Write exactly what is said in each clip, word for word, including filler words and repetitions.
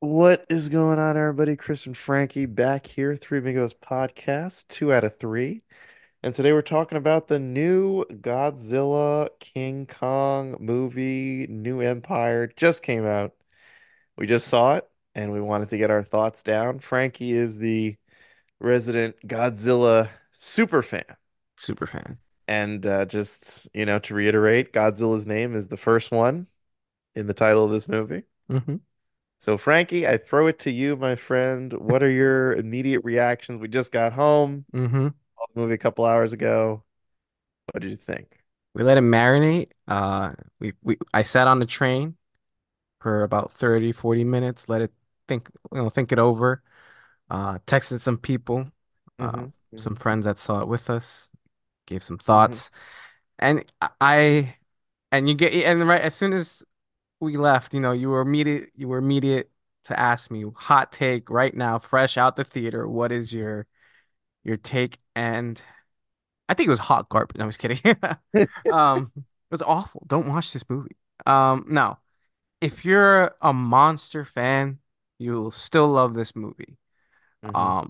What is going on, everybody? Chris and Frankie back here, Three Amigos podcast, two out of three. And today we're talking about the new Godzilla King Kong movie, New Empire, just came out. We just saw it and we wanted to get our thoughts down. Frankie is the resident Godzilla super fan. Super fan. And uh, just, you know, to reiterate, Godzilla's name is the first one in the title of this movie. hmm So, Frankie, I throw it to you, my friend. What are your immediate reactions? We just got home, hmm saw the movie a couple hours ago. What did you think? We let it marinate. Uh, we, we I sat on the train for about thirty, forty minutes, let it think, you know, think it over. Uh, texted some people, uh, Hmm. some Hmm. friends that saw it with us, gave some Hmm. thoughts. And I, and you get, and right as soon as we left, you know, you were immediate, you were immediate to ask me, hot take right now, fresh out the theater. What is your, your take? And I think it was hot garbage. No, I was kidding. Um, it was awful. Don't watch this movie. Um, no. If you're a monster fan, you'll still love this movie. Hmm. Um,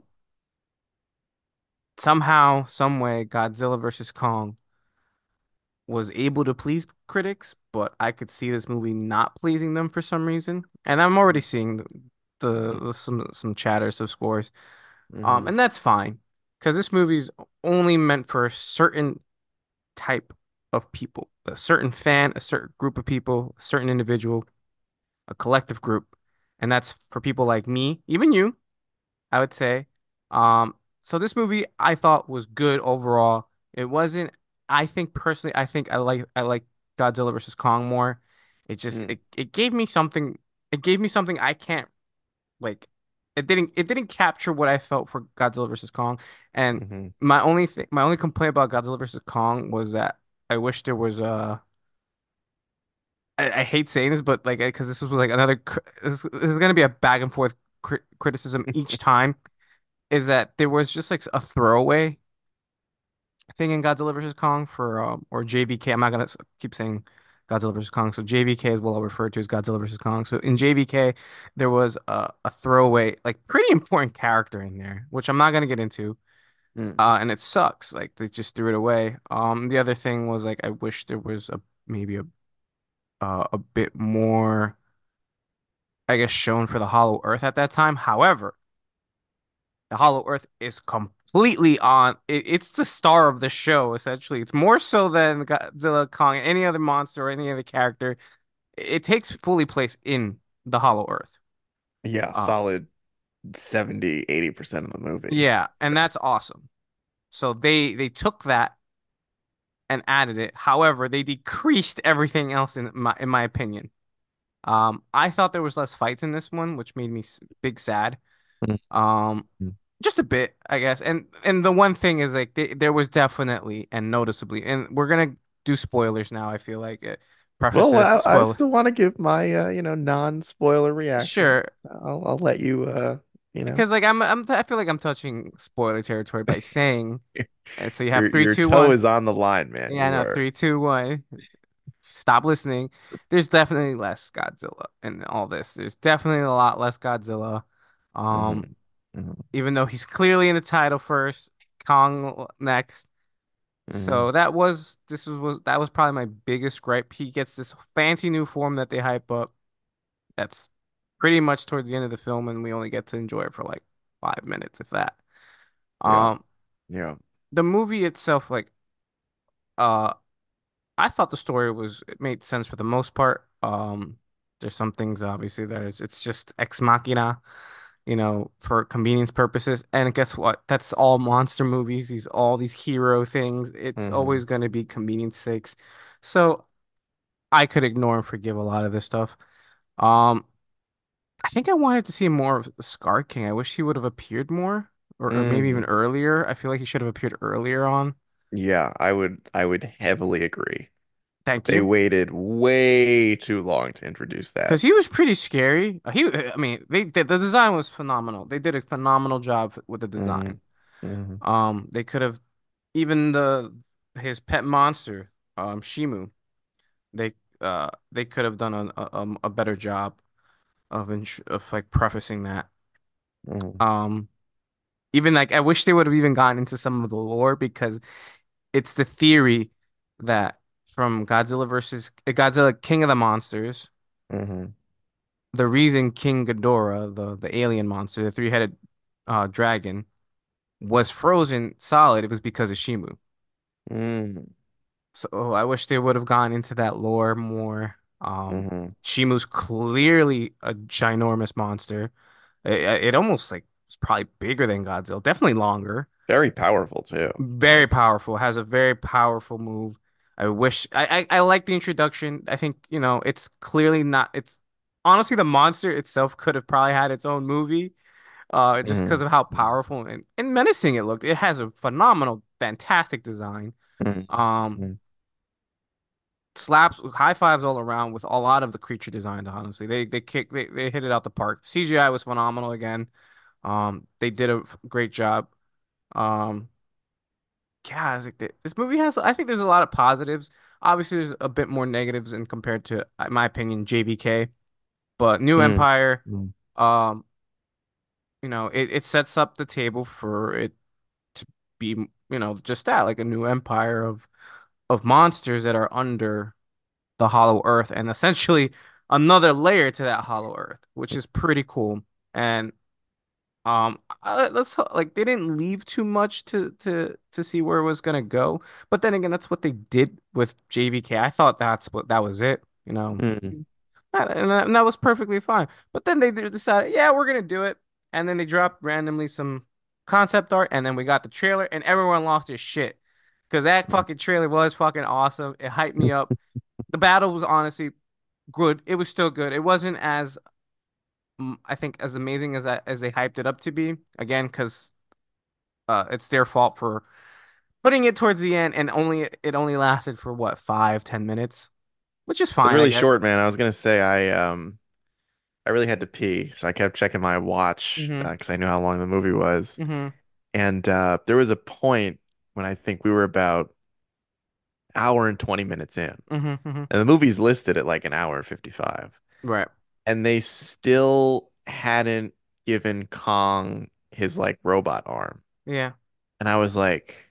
somehow, some way, Godzilla versus Kong was able to please critics, but I could see this movie not pleasing them for some reason. And I'm already seeing the, the, the some some chatter, some scores. Um, Hmm. and that's fine because this movie's only meant for a certain type of people, a certain fan, a certain group of people, a certain individual, a collective group. And that's for people like me, even you, I would say. Um, so this movie I thought was good overall. It wasn't, I think personally, I think I like I like Godzilla versus Kong more. It just Hmm. it, it gave me something it gave me something I can't like it didn't it didn't capture what I felt for Godzilla versus Kong. And Hmm. my only thing my only complaint about Godzilla versus Kong was that I wish there was a I, I hate saying this, but like because this was like another cr- this, this is gonna be a back and forth cri criticism each time is that there was just like a throwaway thing in Godzilla versus Kong for um or J V K. I'm not gonna s- keep saying Godzilla versus Kong. So J V K is what I'll refer to as Godzilla versus Kong. So in J V K, there was a, a throwaway, like pretty important character in there, which I'm not gonna get into. Hmm. Uh, and it sucks. Like they just threw it away. Um, the other thing was like I wish there was a maybe a uh, a bit more, I guess, shown for the Hollow Earth at that time. However, the Hollow Earth is completely on. It, it's the star of the show, essentially. It's more so than Godzilla, Kong, any other monster or any other character. It takes fully place in the Hollow Earth. Yeah, Um, solid seventy, eighty percent of the movie. yeah, and that's awesome. So they they took that and added it. However, they decreased everything else in my in my opinion. Um, I thought there was less fights in this one, which made me s- big sad. Um, just a bit, I guess. And and the one thing is like th there was definitely and noticeably, and we're gonna do spoilers now. I feel like it Well, prefaces I, I spoiler. still want to give my uh, you know, non-spoiler reaction. Sure, I'll I'll let you uh, you know, because like I'm I'm I feel like I'm touching spoiler territory by saying, and so you have your three, your two, toe one. is on the line, man. Yeah, You no, are. three, two, one. Stop listening. There's definitely less Godzilla in all this. There's definitely a lot less Godzilla. Um, Hmm. Hmm. even though he's clearly in the title first, Kong next. Hmm. So that was this was, was that was probably my biggest gripe. He gets this fancy new form that they hype up. That's pretty much towards the end of the film, and we only get to enjoy it for like five minutes, if that. Yeah. Um, Yeah. the movie itself, like, uh, I thought the story was it made sense for the most part. Um, there's some things obviously that is it's just ex machina, you know, for convenience purposes. And guess what? That's all monster movies. These all these hero things. It's Hmm. always going to be convenience sakes. So I could ignore and forgive a lot of this stuff. Um, I think I wanted to see more of the Scar King. I wish he would have appeared more, or, or maybe even Hmm. earlier. I feel like he should have appeared earlier on. Yeah, I would I would heavily agree. Thank They you. waited way too long to introduce that. Because he was pretty scary. He, I mean, they, the the design was phenomenal. They did a phenomenal job with the Hmm. design. Hmm. Um, they could have even the his pet monster, um, Shimu. They uh they could have done a, a a better job. of int of like prefacing that. Hmm. Um, even like I wish they would have even gotten into some of the lore because it's the theory that from Godzilla versus uh, Godzilla King of the Monsters, Hmm. the reason King Ghidorah, the the alien monster, the three-headed uh dragon, was frozen solid, it was because of Shimu. Hmm. So I wish they would have gone into that lore more. Um, Hmm. Shimu's clearly a ginormous monster. It, it almost like it's probably bigger than Godzilla, definitely longer. Very powerful too. Very Like, powerful, has a very powerful move. I wish I, I I like the introduction. I think, you know, it's clearly not it's honestly the monster itself could have probably had its own movie. Uh just because hmm. of how powerful and, and menacing it looked. It has a phenomenal, fantastic design. Um Hmm. Slaps, high fives all around with a lot of the creature designs, honestly. They they kick they, they hit it out the park. C G I was phenomenal again. Um they did a f- great job. Um yeah, it's like th- this movie has, I think there's a lot of positives. Obviously, there's a bit more negatives in compared to, in my opinion, J V K. But New Hmm. Empire, Hmm. um, you know, it, it sets up the table for it to be, you know, just that, like a new empire of of monsters that are under the Hollow Earth, and essentially another layer to that Hollow Earth, which is pretty cool. And Um, uh, let's like they didn't leave too much to to to see where it was gonna go, but then again, that's what they did with J V K. I thought that's what that was it, you know, Hmm. Uh, and that, and that was perfectly fine. But then they d- decided, yeah, we're gonna do it, and then they dropped randomly some concept art, and then we got the trailer, and everyone lost their shit because that fucking trailer was fucking awesome. It hyped me up. The battle was honestly good. It was still good. It wasn't as mm, I think as amazing as I, as they hyped it up to be. Again, because uh, it's their fault for putting it towards the end, and only it only lasted for what, five, ten minutes, which is It was fine, I really guess. short, man. I was gonna say I um I really had to pee, so I kept checking my watch Hmm. uh, because I knew how long the movie was. Hmm. And uh, there was a point when I think we were about hour and twenty minutes in, Hmm. Hmm. and the movie's listed at like an hour and fifty-five, Right. and they still hadn't given Kong his like robot arm. Yeah. And I was like,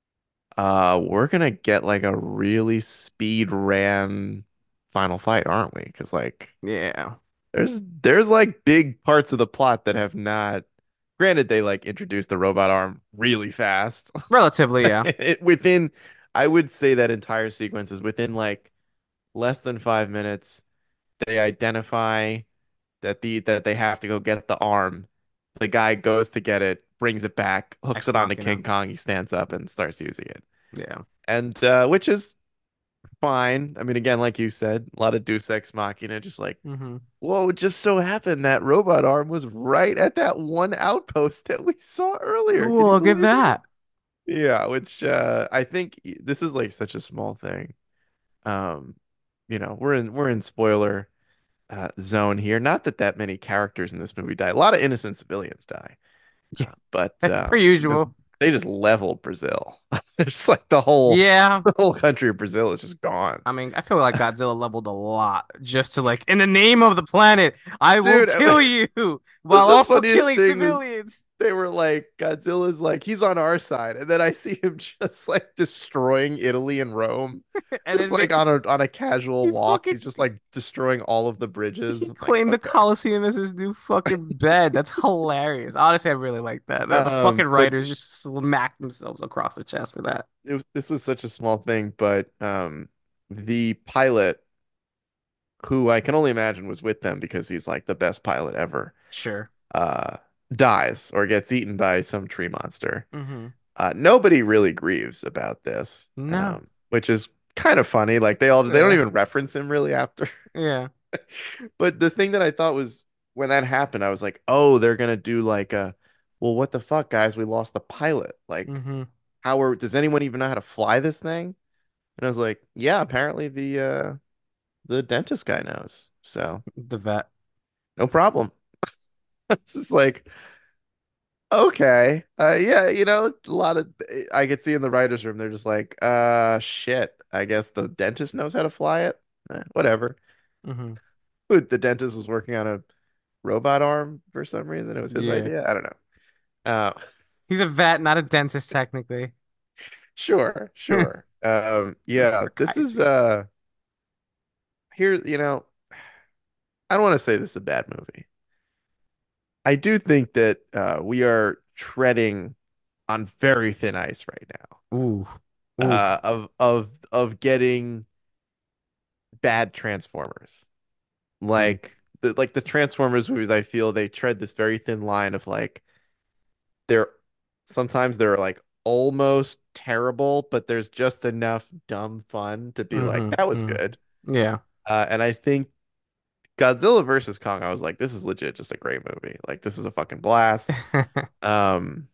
uh, we're gonna get like a really speed ran final fight, aren't we? Because like Yeah. there's there's like big parts of the plot that have not. Granted, they like introduced the robot arm really fast. Relatively, yeah. It, within, I would say that entire sequence is within like less than five minutes. They identify that the that they have to go get the arm. The guy goes to get it, brings it back, hooks Ex it onto Machina. King Kong. He stands up and starts using it, Yeah. and uh, which is fine. I mean, again, like you said, a lot of Deus Ex Machina, just like, Hmm. whoa, it just so happened that robot arm was right at that one outpost that we saw earlier. Can you Look at believe that? that. Yeah, which uh I think this is like such a small thing. Um, you know, we're in we're in spoiler uh, zone here. Not that that many characters in this movie die. A lot of innocent civilians die. Yeah. Uh, but Per um because usual. they just leveled Brazil. It's like the whole Yeah. the whole country of Brazil is just gone. I mean, I feel like Godzilla leveled a lot just to like, in the name of the planet, I will Dude, kill you the, while the also funniest killing thing was civilians. they were like, Godzilla's like, he's on our side. And then I see him just like destroying Italy and Rome. And Just then like make on a on a casual he walk. fucking He's just like destroying all of the he bridges. I'm like, claimed the okay. Colosseum as his new fucking bed. That's hilarious. Honestly, I really like that. The, the fucking Um, but writers just smacked themselves across the chest for that. it was this was such a small thing, but um the pilot, who I can only imagine was with them because he's like the best pilot ever, Sure. uh, dies or gets eaten by some tree monster. Hmm. Uh, nobody really grieves about this, No. um, which is kind of funny. Like they all they don't Yeah. even reference him really after. Yeah. But the thing that I thought was when that happened, I was like, oh, they're gonna do like a, well, what the fuck, guys? We lost the pilot. Like, Hmm. how are does anyone even know how to fly this thing? And I was like, yeah, apparently the uh the dentist guy knows. So The vet. no problem. It's just like, okay. Uh yeah, you know, a lot of I could see in the writers' room, they're just like, uh shit. I guess the dentist knows how to fly it. Eh, whatever. Hmm. The dentist was working on a robot arm for some reason. It was his Yeah. idea. I don't know. Uh, He's a vet, not a dentist, technically. sure, sure. Um, yeah, this is Kaiju. uh here, you know, I don't want to say this is a bad movie. I do think that uh we are treading on very thin ice right now. Ooh. Uh Oof. of of of getting bad Transformers. Hmm. Like the like the Transformers movies, I feel they tread this very thin line of like they're sometimes they're like almost terrible, but there's just enough dumb fun to be like, Hmm. that was Hmm. good. Yeah. Uh, and I think Godzilla versus Kong, I was like, this is legit just a great movie. Like this is a fucking blast. Um,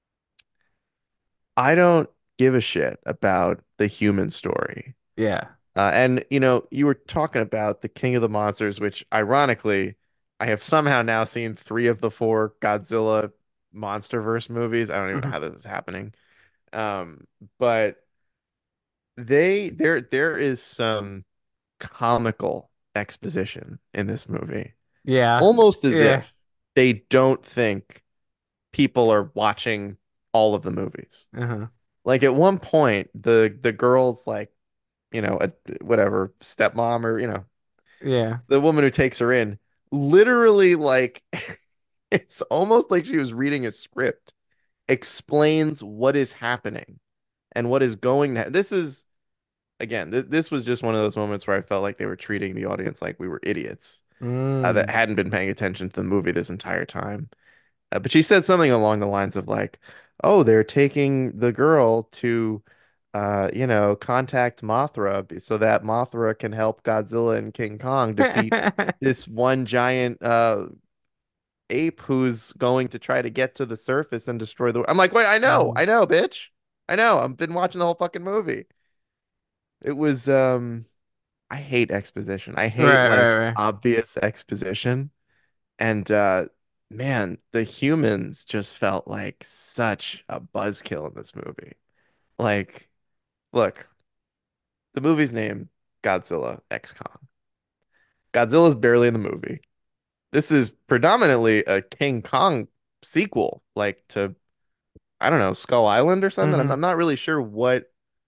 I don't give a shit about the human story. Yeah. Uh, and you know, you were talking about the King of the Monsters, which ironically, I have somehow now seen three of the four Godzilla MonsterVerse movies. I don't even know Hmm. how this is happening. Um, but they there there is some comical exposition in this movie, Yeah. almost as Yeah. if they don't think people are watching all of the movies. Uh-huh. Like at one point, the the girl's like, you know, a, whatever stepmom or you know Yeah. the woman who takes her in, literally like it's almost like she was reading a script, explains what is happening and what is going to. This is again, th this was just one of those moments where I felt like they were treating the audience like we were idiots uh, that Mm. hadn't been paying attention to the movie this entire time. Uh, but she said something along the lines of like, "Oh, they're taking the girl to, uh, you know, contact Mothra b- so that Mothra can help Godzilla and King Kong defeat this one giant uh ape who's going to try to get to the surface and destroy the." I'm like, "Wait, I know, Mhm. I know, bitch, I know. I've been watching the whole fucking movie." It was, um, I hate exposition. I hate Right, like right, right. obvious exposition. And uh man, the humans just felt like such a buzzkill in this movie. Like, look, the movie's name Godzilla X Kong. Godzilla's barely in the movie. This is predominantly a King Kong sequel, like to I don't know, Skull Island or something. I'm, Hmm. I'm not really sure what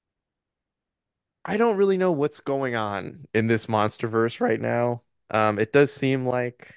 I don't really know what's going on in this MonsterVerse right now. Um, it does seem like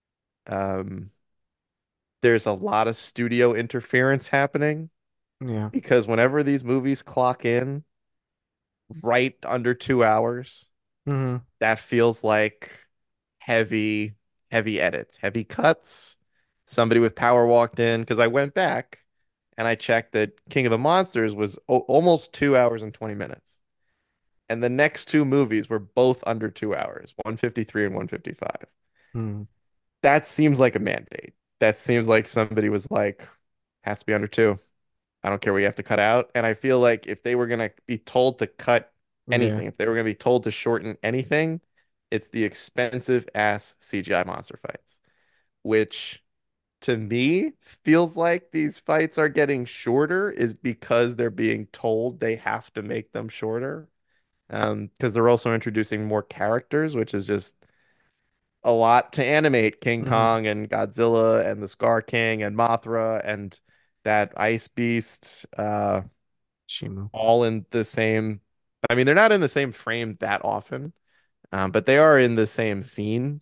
um there's a lot of studio interference happening Yeah. because whenever these movies clock in right under two hours, Hmm. that feels like heavy, heavy edits, heavy cuts. Somebody with power walked in because I went back and I checked that King of the Monsters was o almost two hours and twenty minutes. And the next two movies were both under two hours, one fifty-three and one fifty-five. Hmm. That seems like a mandate. That seems like somebody was like, has to be under two. I don't care what you have to cut out. And I feel like if they were going to be told to cut Yeah. anything, if they were going to be told to shorten anything, it's the expensive ass C G I monster fights, which to me feels like these fights are getting shorter is because they're being told they have to make them shorter. Um, because they're also introducing more characters, which is just a lot to animate King Hmm. Kong and Godzilla and the Scar King and Mothra and that ice beast. Uh, Shimu. all in the same. I mean, they're not in the same frame that often, um, but they are in the same scene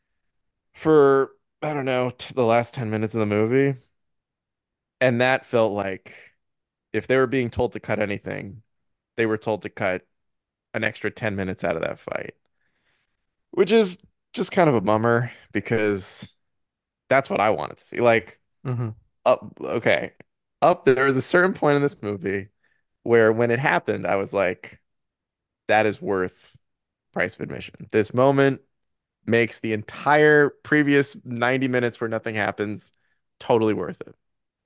for, I don't know, t the last ten minutes of the movie. And that felt like if they were being told to cut anything, they were told to cut an extra ten minutes out of that fight, which is just kind of a bummer because that's what I wanted to see. Like, Hmm. up, okay, up there was a certain point in this movie where when it happened, I was like, that is worth price of admission. This moment makes the entire previous ninety minutes where nothing happens totally worth it.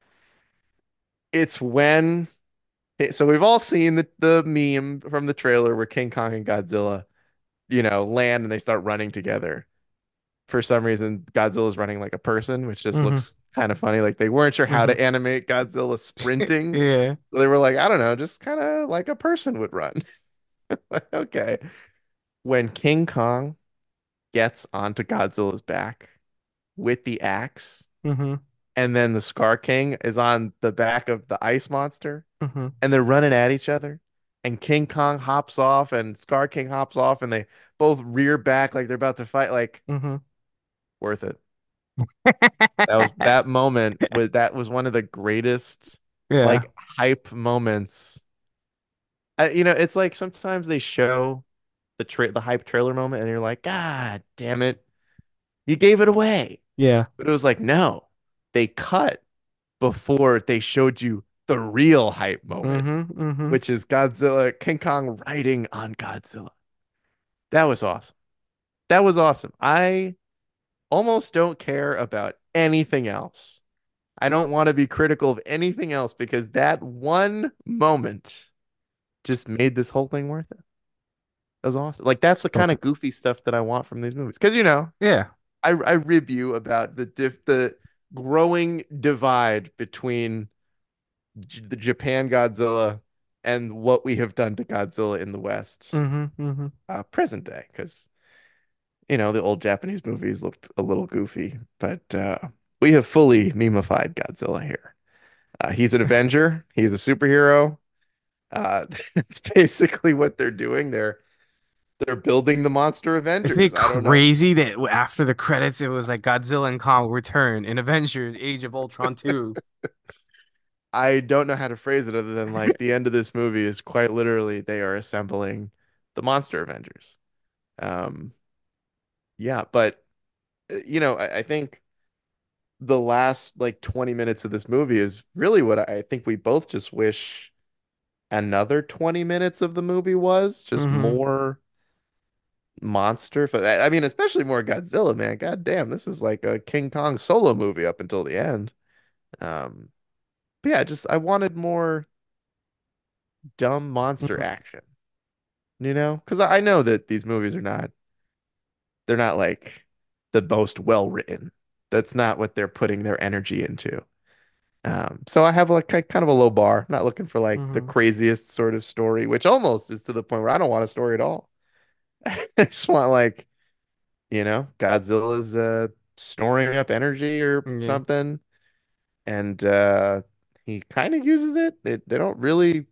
It's when so we've all seen the the meme from the trailer where King Kong and Godzilla, you know, land and they start running together. For some reason, Godzilla's running like a person, which just Hmm. looks kind of funny. Like they weren't sure how Hmm. to animate Godzilla sprinting. Yeah. So they were like, I don't know, just kind of like a person would run. Okay. When King Kong gets onto Godzilla's back, with the axe, Mm-hmm. and then the Scar King is on the back of the ice monster, Mm-hmm. and they're running at each other. And King Kong hops off, and Scar King hops off, and they both rear back like they're about to fight. Like, Mm-hmm. worth it. That was that moment with that was one of the greatest Yeah. like hype moments. I, you know, it's like sometimes they show the tra the hype trailer moment, and you're like, God damn it, you gave it away. Yeah. But it was like, no, they cut before they showed you the real hype moment, Mm-hmm. Mm-hmm. which is Godzilla, King Kong riding on Godzilla. That was awesome. That was awesome. I almost don't care about anything else. I don't want to be critical of anything else because that one moment just made this whole thing worth it. That was awesome. Like that's the kind Spoken. of goofy stuff that I want from these movies. Because you know, Yeah. I I rib you about the diff the growing divide between J the Japan Godzilla and what we have done to Godzilla in the West, Mm-hmm. Mm-hmm. uh, present day. Because you know the old Japanese movies looked a little goofy, but uh, we have fully memeified Godzilla here. Uh, he's an Avenger. He's a superhero. Uh, that's basically what they're doing. They're they're building the monster Isn't Avengers. it I don't know. crazy that after the credits it was like Godzilla and Kong return in Avengers Age of Ultron two? I don't know how to phrase it other than like the end of this movie is quite literally they are assembling the monster Avengers. Um, yeah, but uh, you know, I, I think the last like twenty minutes of this movie is really what I think we both just wish another twenty minutes of the movie was just Mm-hmm. more monster. I I mean, especially more Godzilla, man. God damn, this is like a King Kong solo movie up until the end. Um, but yeah, just I wanted more dumb monster Mm-hmm. action, you know? Because I I know that these movies are not, they're not like the most well written. That's not what they're putting their energy into. Um, so I have like ki- kind of a low bar. Not looking for like the Mm-hmm. craziest sort of story, which almost is to the point where I don't want a story at all. I just want like, you know, Godzilla's uh storing up energy or Yeah. something, and uh he kind of uses it. They, they don't really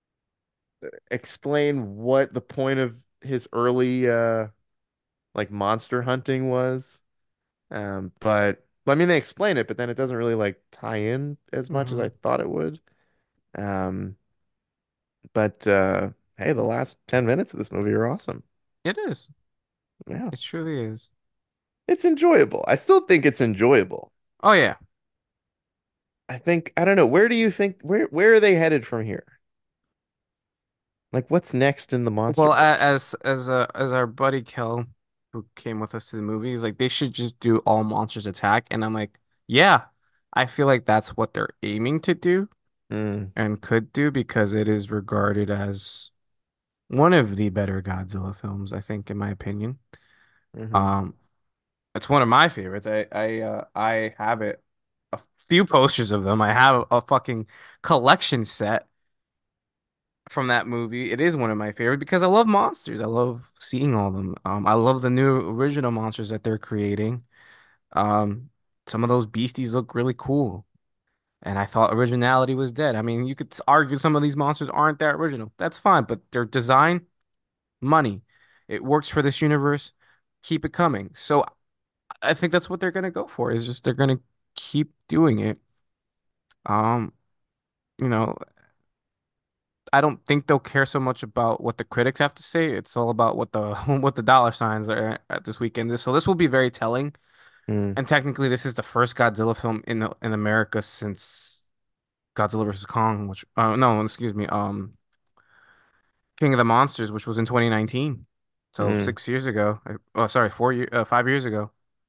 explain what the point of his early uh like monster hunting was. Um, but I mean they explain it, but then it doesn't really like tie in as much as Mm-hmm. I thought it would. Um, but uh hey, the last ten minutes of this movie are awesome. It is. Yeah. It truly is. It's enjoyable. I still think it's enjoyable. Oh yeah. I think I don't know, where do you think where where are they headed from here? Like what's next in the Well, a- MonsterVerse? as as uh, as our buddy Kel, who came with us to the movie, he's like, they should just do all monsters attack, and I'm like, yeah, I feel like that's what they're aiming to do Mm, and could do because it is regarded as one of the better Godzilla films, I think, in my opinion. hmm Um, it's one of my favorites. I I uh, I have it, a few posters of them. I have a fucking collection set from that movie. It is one of my favorite because I love monsters. I love seeing all of them. Um, I love the new original monsters that they're creating. Um, some of those beasties look really cool. And I thought originality was dead. I mean, you could s- argue some of these monsters aren't that original. That's fine, but their design, money. It works for this universe. Keep it coming. So I think that's what they're gonna go for, is just they're gonna keep doing it. Um, you know, I don't think they'll care so much about what the critics have to say. It's all about what the what the dollar signs are at this weekend. So this will be very telling. mm, And technically, this is the first Godzilla film in the, in America since Godzilla versus Kong, which uh, no, excuse me, um, King of the Monsters, which was in twenty nineteen. So mm, six years ago. Uh, Oh, sorry, four year, uh, five years ago.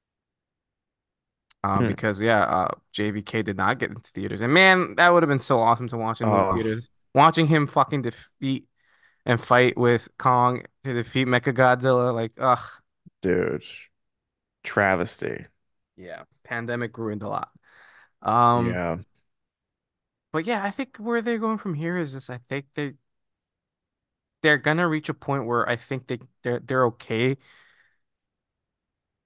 Um, mm. because yeah, uh, J V K did not get into theaters, and man, that would have been so awesome to watch in movie Oh, theaters. Watching him fucking defeat and fight with Kong to defeat Mechagodzilla. Like, ugh, dude. Travesty. yeah, pandemic ruined a lot. Um, Yeah. but yeah, I think where they're going from here is just I think they they're gonna reach a point where I think they they're they're okay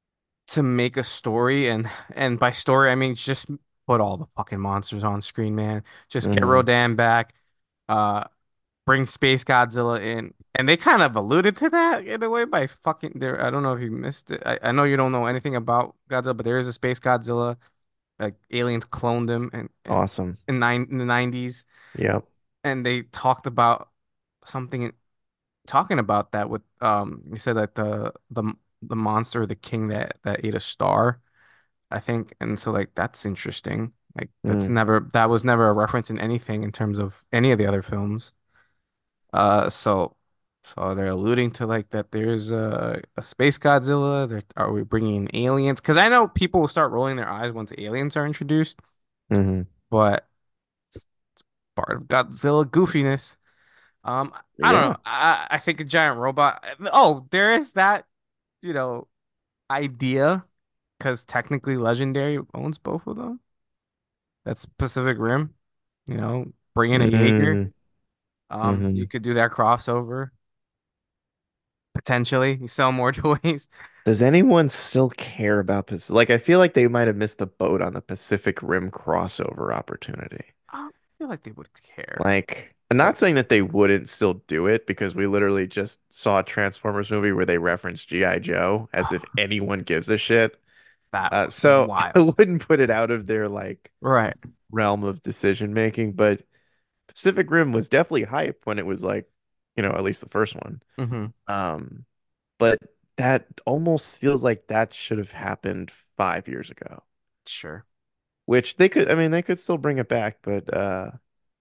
to make a story, and and by story I mean just put all the fucking monsters on screen, man. Just get Hmm. Rodan back, uh, bring Space Godzilla in, and they kind of alluded to that in a way by fucking there. I don't know if you missed it. I, I know you don't know anything about Godzilla, but there is a Space Godzilla. Like aliens cloned him and and Awesome. in nine in the nineties, Yep. and they talked about something talking about that with um you said that the the the monster, the king that that ate a star, I think. And so like that's interesting. Like that's Mm. never that was never a reference in anything in terms of any of the other films. Uh so so they're alluding to like that there's a, a space Godzilla. There are we bringing in aliens? Because I know people will start rolling their eyes once aliens are introduced, Hmm. but it's part of Godzilla goofiness. Um, I don't Yeah. know. I I think a giant robot. Oh, there is that, you know, idea because technically Legendary owns both of them. That's Pacific Rim. You know, bring in a Jaeger. Mm. Um, Hmm. you could do that crossover potentially. You sell more toys. Does anyone still care about Pacific? Like, I feel like they might have missed the boat on the Pacific Rim crossover opportunity. I feel like they would care. Like, I'm It's not like saying that they wouldn't still do it because we literally just saw a Transformers movie where they referenced G I. Joe as if anyone gives a shit. that Uh, was so I wild. wouldn't put it out of their like Right. realm of decision making, but Pacific Rim was definitely hype when it was like, you know, at least the first one. Mm-hmm. Um, but that almost feels like that should have happened five years ago, Sure. which they could, I mean, they could still bring it back, but uh,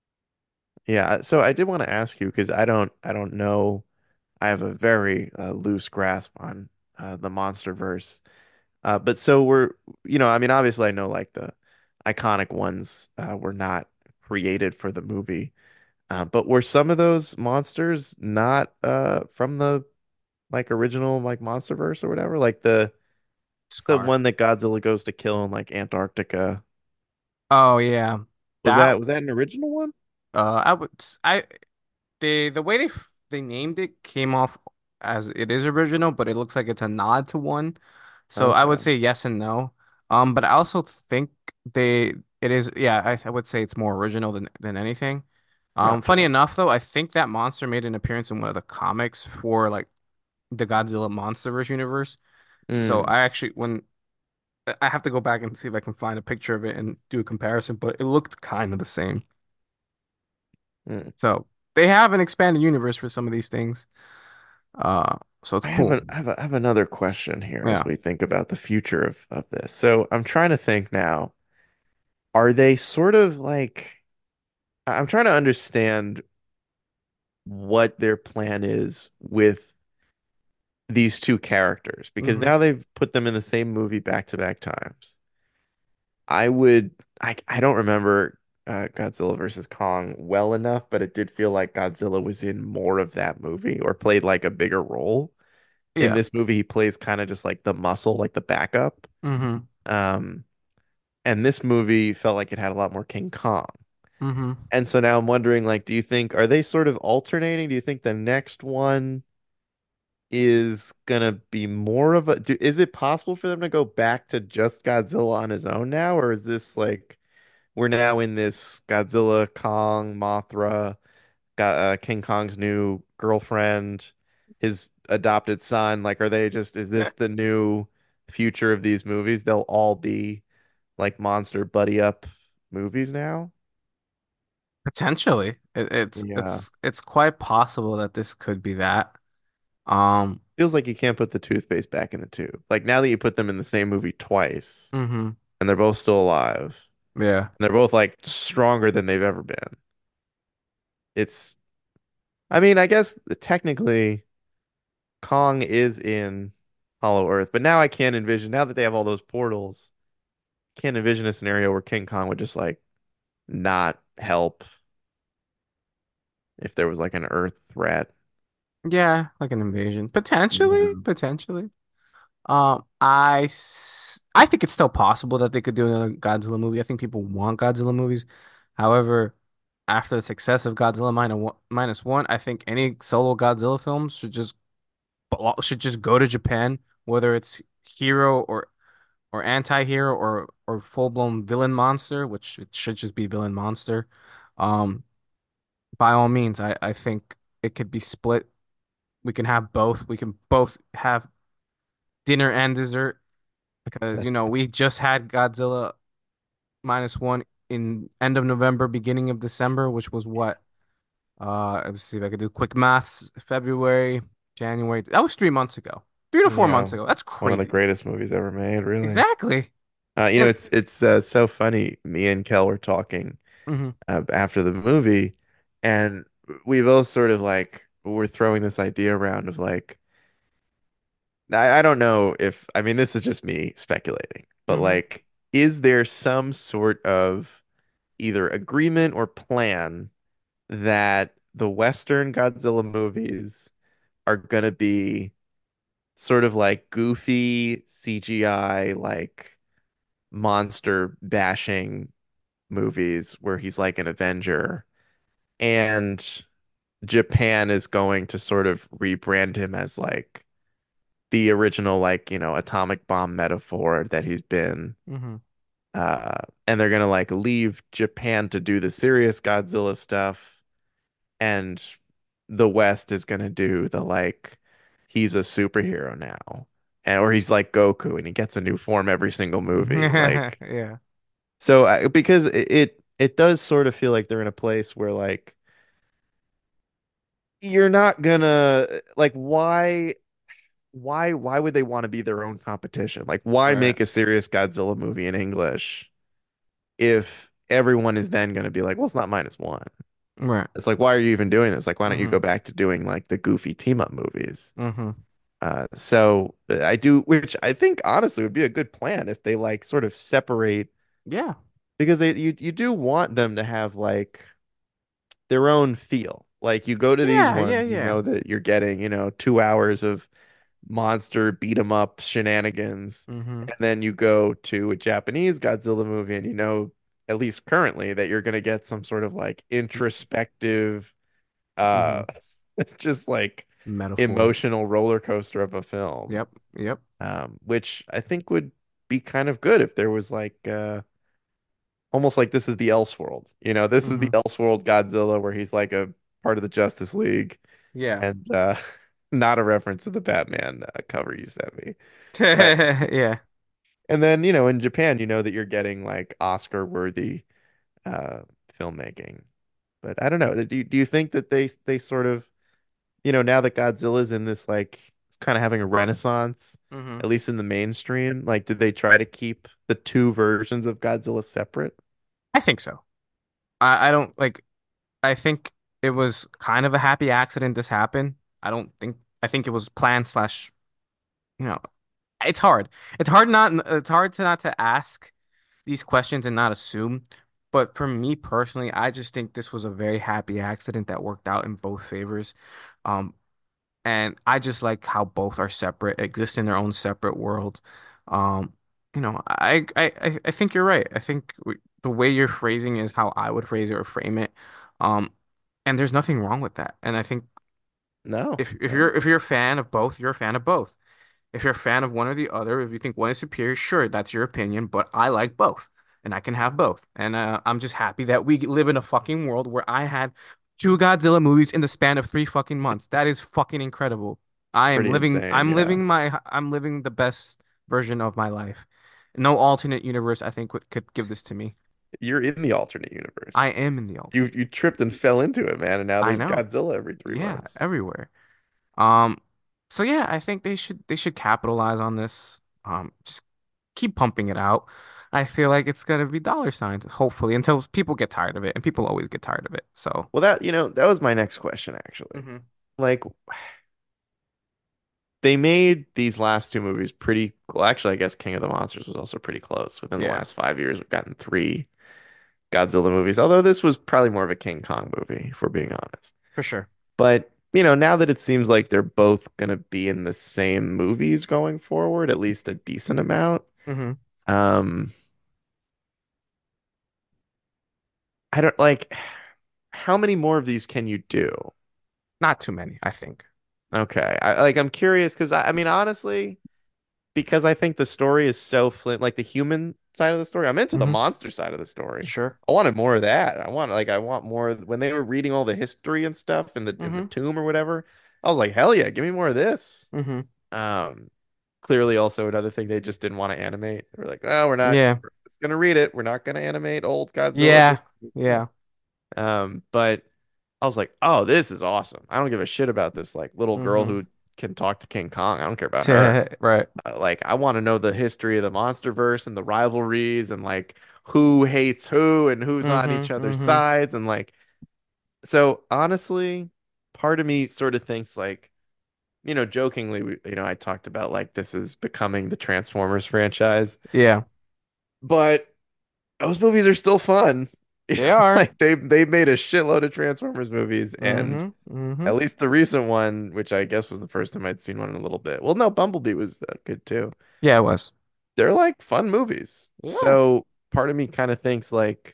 yeah. So I did want to ask you because I don't, I don't know. I have a very uh, loose grasp on uh, the MonsterVerse. Uh, but so we're, you know, I mean, obviously I know like the iconic ones uh, were not created for the movie. Uh, but were some of those monsters not uh from the like original like MonsterVerse or whatever? Like the it's the Scar. one that Godzilla goes to kill in like Antarctica. Oh yeah. Was That that was that an original one? uh I would I they the way they f- they named it came off as it is original, but it looks like it's a nod to one. So I would Okay. say yes and no. Um, but I also think they it is yeah, I, I would say it's more original than than anything. Um, funny Okay. enough though, I think that monster made an appearance in one of the comics for like the Godzilla MonsterVerse universe. So Mm, I actually when I have to go back and see if I can find a picture of it and do a comparison, but it looked kind of the same. mm. So they have an expanded universe for some of these things. Uh, so it's I have cool. a, I have a, I have another question here as Yeah. we think about the future of, of this. So I'm trying to think now, are they sort of like I- I'm trying to understand what their plan is with these two characters because Hmm. now they've put them in the same movie back to back times. I would I I don't remember uh, Godzilla versus Kong well enough, but it did feel like Godzilla was in more of that movie or played like a bigger role. In Yeah. this movie, he plays kind of just like the muscle, like the backup. Hmm. Um, and this movie felt like it had a lot more King Kong. Hmm. And so now I'm wondering, like, do you think are they sort of alternating? Do you think the next one is gonna be more of a do, is it possible for them to go back to just Godzilla on his own now, or is this like we're now in this Godzilla, Kong, Mothra, got uh, King Kong's new girlfriend, his adopted son. Like, are they just, is this the new future of these movies? They'll all be like monster buddy up movies now? Potentially. It, it's Yeah. it's it's quite possible that this could be that. Um, Feels like you can't put the toothpaste back in the tube. Like, now that you put them in the same movie twice hmm. and they're both still alive Yeah. and they're both like stronger than they've ever been. It's, I mean, I guess technically. Kong is in Hollow Earth, but now I can't envision, now that they have all those portals, can't envision a scenario where King Kong would just like not help if there was like an Earth threat. Yeah, like an invasion. Potentially, Yeah. potentially. Um, I s- I think it's still possible that they could do another Godzilla movie. I think people want Godzilla movies. However, after the success of Godzilla minus one, minus one, I think any solo Godzilla films should just belo- should just go to Japan, whether it's Hero or or anti-hero or or full-blown villain monster, which it should just be villain monster. Um, by all means, I I think it could be split. We can have both. We can both have dinner and dessert because you know we just had Godzilla minus one in end of November, beginning of December, which was what? Uh, let's see if I could do quick maths. February, January. That was three months ago. Three to four Yeah, months ago. That's one of the crazy. greatest movies ever made, really. Exactly. Uh, you know, And it's it's uh, so funny. Me and Kel were talking hmm uh, after the movie, and we both sort of like were throwing this idea around of like I, I don't know if I mean this is just me speculating, but hmm like, is there some sort of either agreement or plan that the Western Godzilla movies are gonna be sort of like goofy C G I, like monster bashing movies where he's like an Avenger, and Japan is going to sort of rebrand him as like the original, like, you know, atomic bomb metaphor that he's been. hmm Uh, and they're gonna like leave Japan to do the serious Godzilla stuff, and the West is gonna do the like he's a superhero now. And or he's like Goku and he gets a new form every single movie. Like Yeah. so I, because it, it it does sort of feel like they're in a place where like you're not gonna like why why why would they want to be their own competition? Like why Right. make a serious Godzilla movie in English if everyone is then going to be like, well, it's not minus one. Right. It's like, why are you even doing this? Like, why don't you go hmm back to doing like the goofy team up movies? hmm Uh, so uh, I do, which I think honestly would be a good plan if they like sort of separate Yeah. because they you you do want them to have like their own feel. Like you go to these Yeah. Yeah. ones, you Yeah. know that you're getting, you know, two hours of monster beat 'em up shenanigans. hmm And then you go to a Japanese Godzilla movie and you know, at least currently, that you're gonna get some sort of like introspective, uh hmm just like Metaphor. emotional roller coaster of a film. Yep. Yep. Um, which I think would be kind of good if there was like uh almost like this is the Elseworld. You know, this is the hmm Elseworld Godzilla where he's like a part of the Justice League Yeah. and uh not a reference to the Batman uh, cover you sent me. But Yeah. and then, you know, in Japan, you know that you're getting like Oscar worthy uh filmmaking. But I don't know. Do you, do you think that they they sort of, you know, now that Godzilla's in this like it's kind of having a renaissance, hmm at least in the mainstream, like did they try to keep the two versions of Godzilla separate? I think so. I, I don't like I think it was kind of a happy accident this happened. I don't think I think it was planned slash, you know, it's hard. It's hard not it's hard to not to ask these questions and not assume. But for me personally, I just think this was a very happy accident that worked out in both favors. Um, and I just like how both are separate, exist in their own separate world. Um, you know, I I I I think you're right. I think we, the way you're phrasing is how I would phrase it or frame it. Um, and there's nothing wrong with that. And I think No, if if you're no. if you're a fan of both, you're a fan of both. If you're a fan of one or the other, if you think one is superior, sure, that's your opinion, but I like both and I can have both. And uh, I'm just happy that we live in a fucking world where I had two Godzilla movies in the span of three fucking months. That is fucking incredible. I am Pretty living, insane, I'm yeah. living my, I'm living the best version of my life. No alternate universe, I think, could, could give this to me. You're in the alternate universe. I am in the You alternate. you tripped and fell into it, man, and now I there's know. Godzilla every three Yeah, months. everywhere. Um, so yeah, I think they should they should capitalize on this. Um, just keep pumping it out. I feel like it's gonna be dollar signs, hopefully, until people get tired of it, and people always get tired of it. So, Well, that, you know, that was my next question actually. hmm Like they made these last two movies pretty well, actually, I guess King of the Monsters was also pretty close. Within the yeah, last five years, we've gotten three Godzilla movies, although this was probably more of a King Kong movie, if we're being honest. for sure. But, you know, now that it seems like they're both gonna be in the same movies going forward, at least a decent amount. hmm Um, I don't like how many more of these can you do? Not too many, I think. Okay. I like I'm curious because I, I mean honestly, because I think the story is so flint, like the human side of the story. I'm into the Hmm. monster side of the story. Sure. I wanted more of that. I want like I want more when they were reading all the history and stuff in the in the Hmm. tomb or whatever. I was like, hell yeah, give me more of this. Hmm. Um, clearly also another thing they just didn't want to animate. They were like, oh, we're not Yeah. we're just gonna read it. We're not gonna animate old Godzilla for Yeah. the movie. Yeah. Um, but I was like, oh, this is awesome. I don't give a shit about this like little girl Hmm. who can talk to King Kong. I don't care about her. Right. Uh, like I want to know the history of the MonsterVerse and the rivalries and like who hates who and who's on Hmm. each other's Hmm. sides and like so honestly, part of me sort of thinks like, you know, jokingly, we, you know, I talked about like this is becoming the Transformers franchise, Yeah. but those movies are still fun. They are. Like they they made a shitload of Transformers movies and Hmm. Hmm. at least the recent one, which I guess was the first time I'd seen one in a little bit. Well, no, Bumblebee was uh, good too. Yeah, it was. They're like fun movies. Yeah. So part of me kind of thinks like,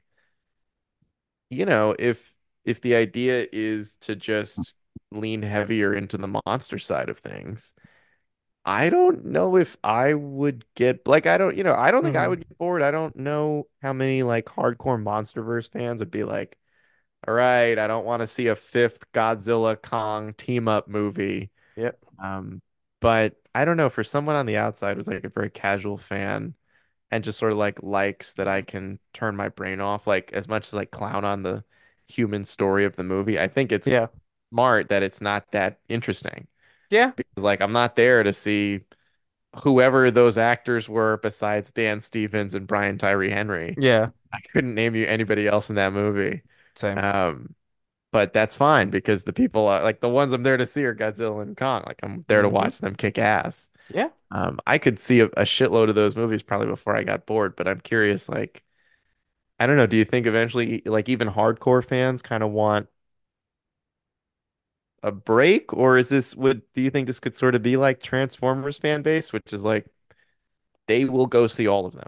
you know, if if the idea is to just lean heavier into the monster side of things, I don't know if I would get like I don't, you know, I don't think I Hmm. would get bored. I don't know how many like hardcore MonsterVerse fans would be like, all right, I don't want to see a fifth Godzilla Kong team up movie. Yep. Um, but I don't know, for someone on the outside who's like a very casual fan and just sort of like likes that I can turn my brain off, like as much as like clown on the human story of the movie, I think it's Yeah. smart that it's not that interesting Yeah. because like I'm not there to see whoever those actors were besides Dan Stevens and Brian Tyree Henry. Yeah. I couldn't name you anybody else in that movie. Same. Um, but that's fine because the people are, like the ones I'm there to see are Godzilla and Kong. Like I'm there to Hmm. watch them kick ass. Yeah. Um, I could see a, a shitload of those movies probably before I got bored, but I'm curious, like, I don't know, do you think eventually, like, even hardcore fans kind of want a break, or is this, would, do you think this could sort of be like Transformers fan base, which is like, they will go see all of them?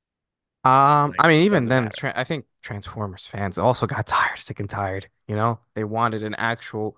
Um, Like, I mean, even doesn't then, matter. tra I think Transformers fans also got tired, sick and tired. You know, they wanted an actual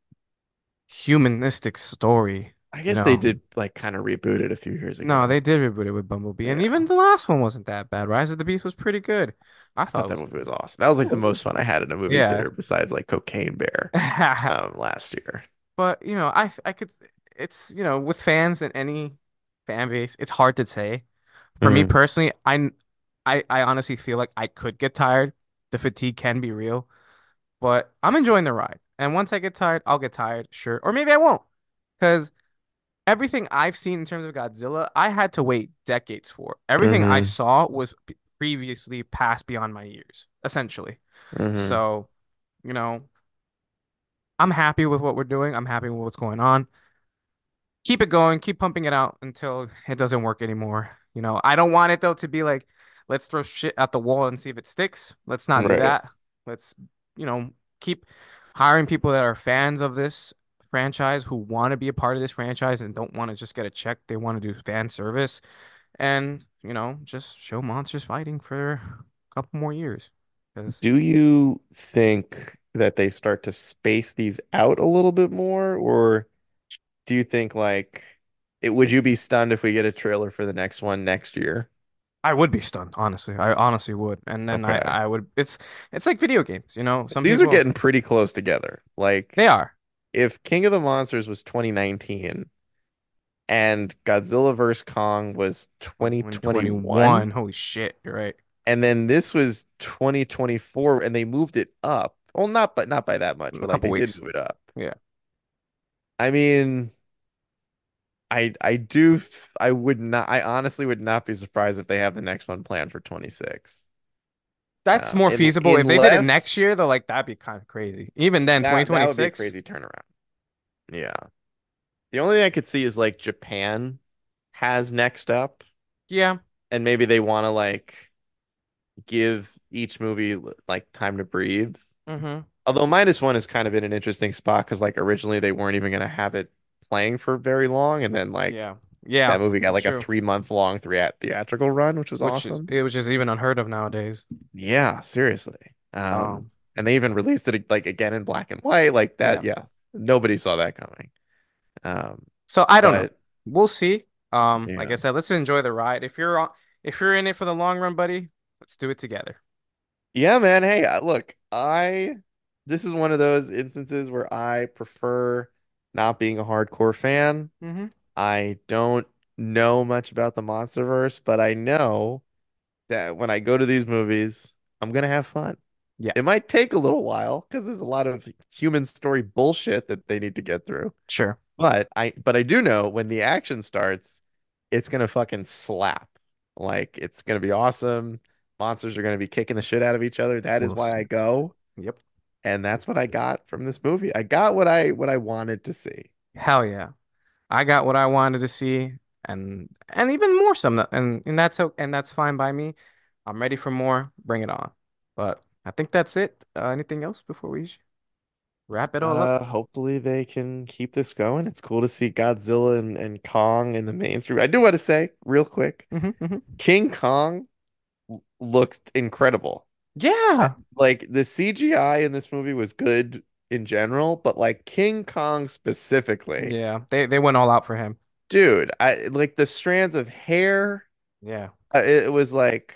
humanistic story. I You guess they know, did, like, kind of reboot it a few years no, ago. they did reboot it with Bumblebee, and Yeah. even the last one wasn't that bad. Rise of the Beast was pretty good. I I thought thought it that was, movie was awesome. That was it like the was, most fun I had in a movie yeah. theater besides like Cocaine Bear um last year. But you know, I I could, it's you know, with fans in any fan base, it's hard to say. For me Mm, personally, I I I honestly feel like I could get tired. The fatigue can be real. But I'm enjoying the ride. And once I get tired, I'll get tired, sure. Or maybe I won't. Because everything I've seen in terms of Godzilla, I had to wait decades for. Everything I hmm saw was p- previously passed beyond my years, essentially. hmm So, you know, I'm happy with what we're doing. I'm happy with what's going on. Keep it going, keep pumping it out until it doesn't work anymore. You know, I don't want it though to be like, let's throw shit at the wall and see if it sticks. Let's not do Right. that. Let's, you know, keep hiring people that are fans of this franchise who want to be a part of this franchise and don't want to just get a check. They want to do fan service and, you know, just show monsters fighting for a couple more years. Because Do you think that they start to space these out a little bit more, or do you think like it would you be stunned if we get a trailer for the next one next year? I would be stunned, honestly. I honestly would. And then I, Okay. I would, it's, it's like video games, you know, 'Cause some these are people, getting pretty close together. they Like are. if King of the Monsters was twenty nineteen and Godzilla versus Kong was twenty twenty-one. twenty twenty-one, Holy shit, you're right. and then this was twenty twenty-four and they moved it up. Well, not but not by that much, A but like couple they did weeks. move it up. Yeah. I mean, I I do I would not I honestly would not be surprised if they have the next one planned for twenty-six. That's Um, more in, feasible. If they did it next unless year, though, like that'd be kind of crazy. Even then, that that would be a twenty twenty-six. crazy turnaround. Yeah. The only thing I could see is like Japan has next up, Yeah. and maybe they want to like give each movie like time to breathe. Mm-hmm. Although Minus One is kind of in an interesting spot because like originally they weren't even gonna have it playing for very long, and then like Yeah. Yeah. that movie got That's like a true. three month long thea theatrical run, which was Which is awesome. it was just even unheard of nowadays. Yeah, seriously. Um, Um, and they even released it like again in black and white, like that. yeah. Yeah, nobody saw that coming. Um, So I don't know. but We'll see. Um, like I Yeah. said, let's enjoy the ride. If you're on, if you're in it for the long run, buddy, let's do it together. Yeah, man. Hey, I- look, I this is one of those instances where I prefer not being a hardcore fan. Hmm. I don't know much about the Monsterverse, but I know that when I go to these movies, I'm gonna have fun. Yeah, It might take a little while because there's a lot of human story bullshit that they need to get through. sure. But I but I do know when the action starts, it's gonna fucking slap. Like it's gonna be awesome. Monsters are gonna be kicking the shit out of each other. That is Will why I Smith. go, Yep. and that's what I got from this movie. I got what I what I wanted to see. Hell yeah. I got what I wanted to see and and even more some and and that's o- and that's fine by me. I'm ready for more. Bring it on. But I think that's it. Uh, anything else before we wrap it all up? Uh, hopefully they can keep this going. It's cool to see Godzilla and, and Kong in the mainstream. I do want to say real quick, Hmm. Hmm. King Kong l- looked incredible. I, Yeah. like the C G I in this movie was good in general, but like King Kong specifically, Yeah. They they went all out for him. dude, I like the strands of hair. Yeah. Uh, it, it was like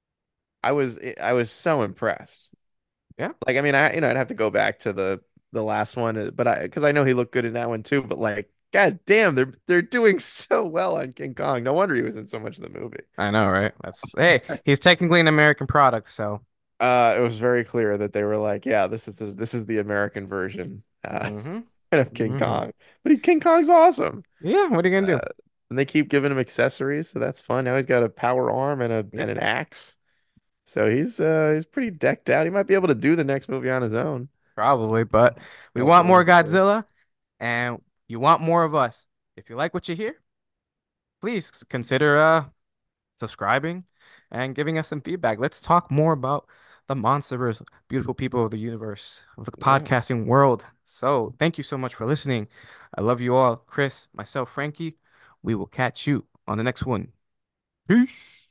I was I was so impressed. Yeah. Like I mean, I you know I'd have to go back to the the last one, uh, but I because I know he looked good in that one too. But like, god damn, they're they're doing so well on King Kong. No wonder he was in so much of the movie. I know, right? That's hey, he's technically an American product, so Uh, it was very clear that they were like, yeah, this is this is the American version uh, hmm of King hmm Kong. But he, King Kong's awesome. Yeah, what are you gonna Uh, do? and they keep giving him accessories, so that's fun. Now he's got a power arm and a Yep, and an axe. So he's uh he's pretty decked out. He might be able to do the next movie on his own. probably, but we want Hopefully, more hopefully. Godzilla and you want more of us. If you like what you hear, please consider uh subscribing and giving us some feedback. Let's talk more about the monsters, beautiful people of the universe, of the Yeah. podcasting world. So, thank you so much for listening. I love you all. Chris, myself, Frankie. We will catch you on the next one. Peace.